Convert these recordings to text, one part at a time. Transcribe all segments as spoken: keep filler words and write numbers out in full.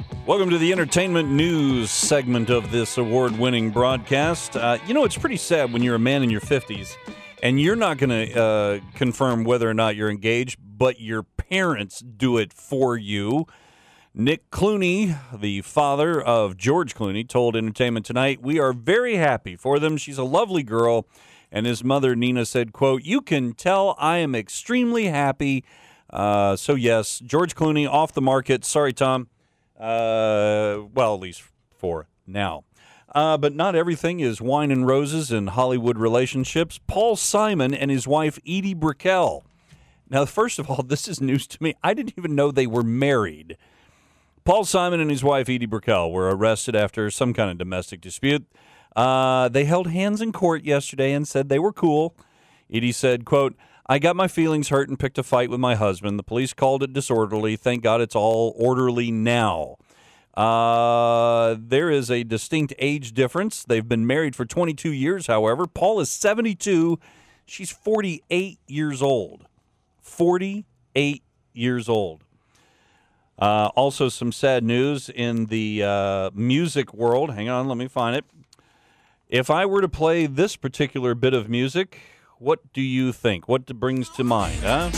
Welcome to the entertainment news segment of this award-winning broadcast. Uh, you know, it's pretty sad when you're a man in your fifties and you're not going to uh, confirm whether or not you're engaged, but your parents do it for you. Nick Clooney, the father of George Clooney, told Entertainment Tonight, "We are very happy for them. She's a lovely girl." And his mother, Nina, said, quote, "You can tell I am extremely happy." Uh, so, yes, George Clooney off the market. Sorry, Tom. Uh, well, at least for now. Uh, but not everything is wine and roses in Hollywood relationships. Paul Simon and his wife, Edie Brickell. Now, first of all, this is news to me. I didn't even know they were married. Paul Simon and his wife, Edie Brickell, were arrested after some kind of domestic dispute. Uh, they held hands in court yesterday and said they were cool. Edie said, quote, "I got my feelings hurt and picked a fight with my husband. The police called it disorderly. Thank God it's all orderly now." Uh, there is a distinct age difference. They've been married for twenty-two years, however. Paul is seventy-two. She's forty-eight years old. forty-eight years old. Uh, also some sad news in the uh, music world. Hang on, let me find it. If I were to play this particular bit of music, what do you think? What brings to mind, huh?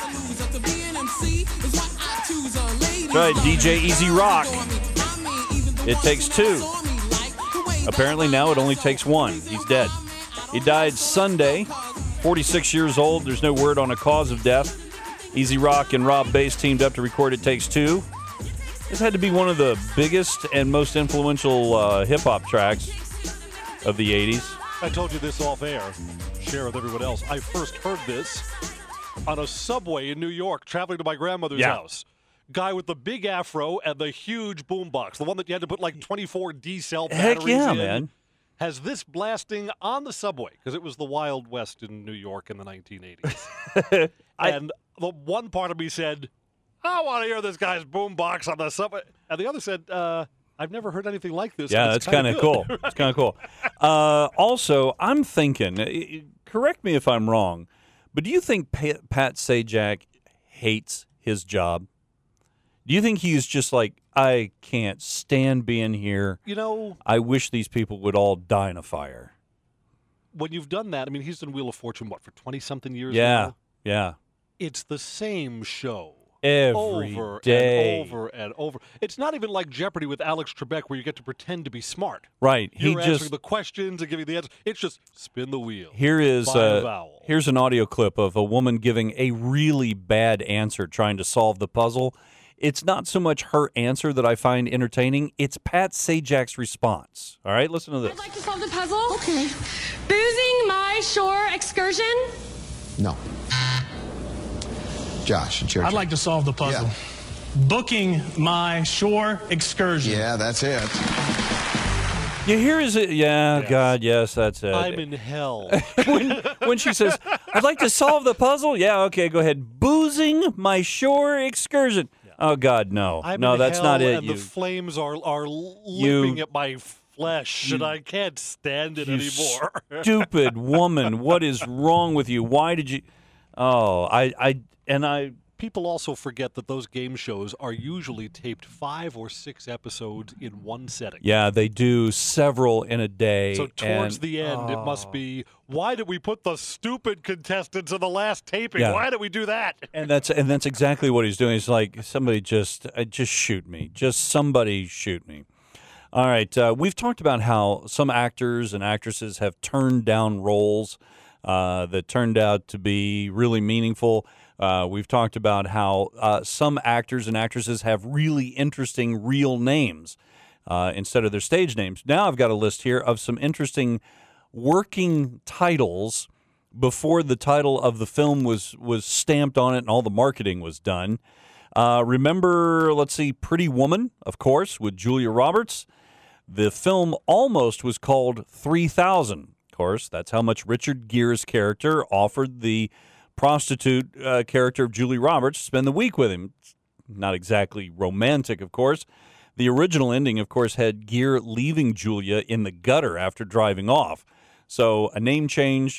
That's right, D J Easy Rock. It takes two. Apparently now it only takes one. He's dead. He died Sunday, forty-six years old. There's no word on a cause of death. Easy Rock and Rob Bass teamed up to record It Takes Two. This had to be one of the biggest and most influential uh, hip-hop tracks of the eighties. I told you this off air, share with everyone else. I first heard this on a subway in New York, traveling to my grandmother's yeah. house. Guy with the big afro and the huge boombox, the one that you had to put like twenty-four D-cell batteries Heck yeah, in, man. has this blasting on the subway, because it was the Wild West in New York in the nineteen eighties. I, and the one part of me said, I want to hear this guy's boombox on the subway. And the other said, uh... I've never heard anything like this. Yeah, that's kind of cool. Right? It's kind of cool. Uh, also, I'm thinking, correct me if I'm wrong, but do you think Pat, Pat Sajak hates his job? Do you think he's just like, I can't stand being here? You know, I wish these people would all die in a fire. When you've done that, I mean, he's done Wheel of Fortune, what, for twenty-something years yeah, now? Yeah, It's the same show. Every over day. and over and over. It's not even like Jeopardy with Alex Trebek where you get to pretend to be smart. Right. You're he answering just the questions and giving the answers. It's just spin the wheel. Here is Find a uh, vowel. here's an audio clip of a woman giving a really bad answer trying to solve the puzzle. It's not so much her answer that I find entertaining. It's Pat Sajak's response. All right, listen to this. I'd like to solve the puzzle. Okay. Boozing my shore excursion. No. Josh, it's your I'd turn. like to solve the puzzle. Yeah. Booking my shore excursion. Yeah, that's it. You hear is it? Yeah, Yes. God, yes, that's it. I'm in hell. when, when she says, I'd like to solve the puzzle. Yeah, okay, go ahead. Boozing my shore excursion. Oh, God, no. I'm no, in that's hell, not it. And You, the flames are, are You- lipping at my flesh, You- and I can't stand it you anymore. stupid woman. What is wrong with you? Why did you? Oh, I, I, and I. People also forget that those game shows are usually taped five or six episodes in one setting. Yeah, they do several in a day. So towards and- the end, it must be, why did we put the stupid contestants in the last taping? Yeah. Why did we do that? And that's and that's exactly what he's doing. He's like, somebody just uh, just shoot me. Just somebody shoot me. All right. Uh, we've talked about how some actors and actresses have turned down roles uh, that turned out to be really meaningful. Uh, we've talked about how uh, some actors and actresses have really interesting real names uh, instead of their stage names. Now I've got a list here of some interesting working titles before the title of the film was, was stamped on it and all the marketing was done. Uh, remember, let's see, Pretty Woman, of course, with Julia Roberts. The film almost was called three thousand. Of course, that's how much Richard Gere's character offered the prostitute uh, character of Julie Roberts to spend the week with him. Not exactly romantic, of course. The original ending, of course, had Gere leaving Julia in the gutter after driving off. So a name change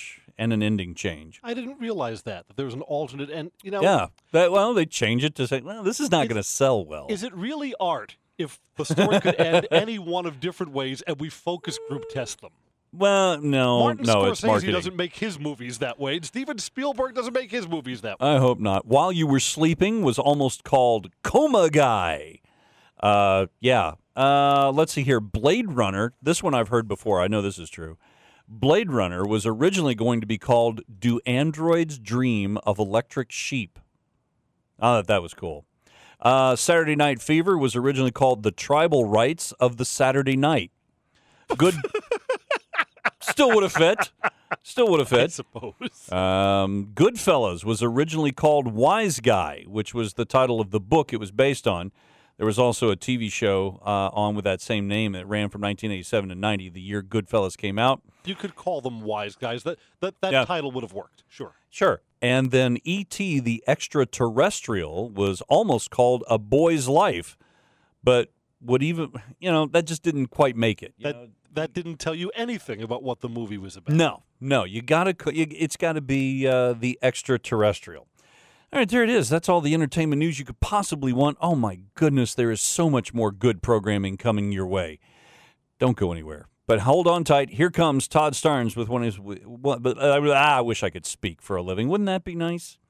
and an ending change. I didn't realize that, that there was an alternate end. You know, Yeah. That, well, they change it to say, well, this is not going to sell well. Is it really art if the story could end any one of different ways and we focus group test them? Well, no, Martin no, it's Scorsese marketing. doesn't make his movies that way. And Steven Spielberg doesn't make his movies that way. I hope not. While You Were Sleeping was almost called Coma Guy. Uh, yeah. Uh, let's see here. Blade Runner. This one I've heard before. I know this is true. Blade Runner was originally going to be called Do Androids Dream of Electric Sheep? I thought that was cool. Uh, Saturday Night Fever was originally called The Tribal Rights of the Saturday Night. Good. Still would have fit. Still would have I fit. suppose. Um, Goodfellas was originally called Wise Guy, which was the title of the book it was based on. There was also a T V show uh, on with that same name that ran from nineteen eighty-seven to ninety, the year Goodfellas came out. You could call them wise guys. That that, that Yeah. title would have worked. Sure. Sure. And then E T the Extraterrestrial was almost called A Boy's Life, but would even, you know, that just didn't quite make it. you That know? that didn't tell you anything about what the movie was about. No, no, you gotta. You, it's got to be uh, the extraterrestrial. All right, there it is. That's all the entertainment news you could possibly want. Oh my goodness, there is so much more good programming coming your way. Don't go anywhere. But hold on tight. Here comes Todd Starnes with one of his. What? But uh, I wish I could speak for a living. Wouldn't that be nice?